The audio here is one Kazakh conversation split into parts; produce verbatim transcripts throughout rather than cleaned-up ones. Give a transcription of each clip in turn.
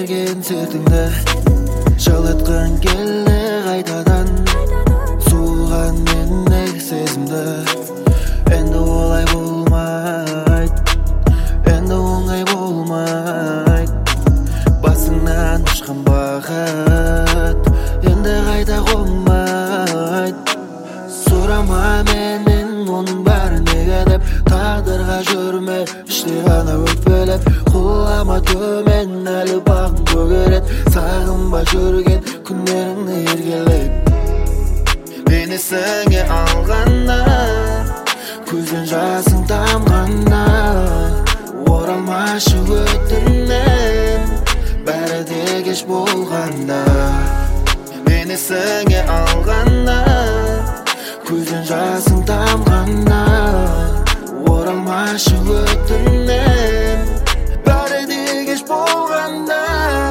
берген сертіңді жылытқың келді қайтадан суыған менің сезімді енді олай болмайды енді оңай болмайды басыңнан ұшқан бақыт енді қайта қонбайды сұрама менен оның бәрі неге деп тағдырға жүрме іште ғана өкпелеп құлама төмен әлі бағың көгереді сағынба жүрген күндеріңді еркелеп мені есіңе алғанда көзден жасың тамғанда оралмашы өтінем бәрі де кеш болғанда мені есіңе алғанда көзден жасың тамғанда оралмашы өтінем бәрі де кеш болғанда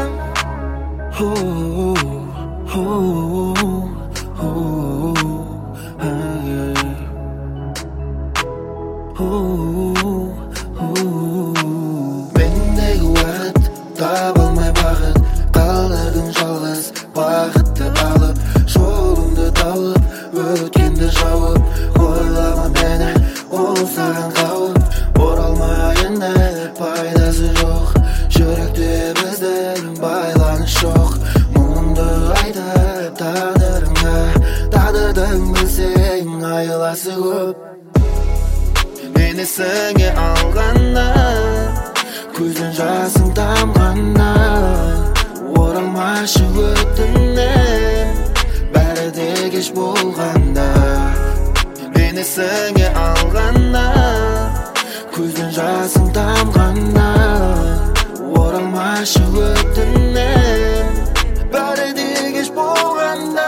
мендегі уақыт таба алмай бақыт қалдырдың жалғыз бақытты алып жолыңды тауып өткенді жауып ойлама мені ол саған қауіп оралмай енді пайдасы жоқ жүректе біздің байланыс жоқ мұңымды айтып тағдырыңа тағдырдың білсең айласы көп мені есіңе алғанда көзден жасың тамғанда оралмашы өтінем бәрі де кеш болғанда мені есіңе алғанда көзден жасың тамғанда оралмашы өтінем бәрі де кеш болғанда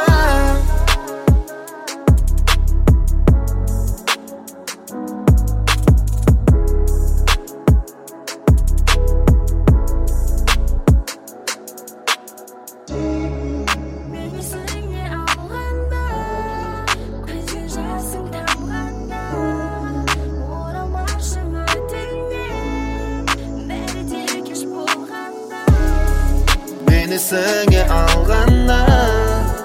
мені есіңе алғанда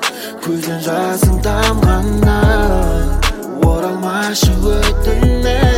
көзден жасың тамғанда оралмашы өтінем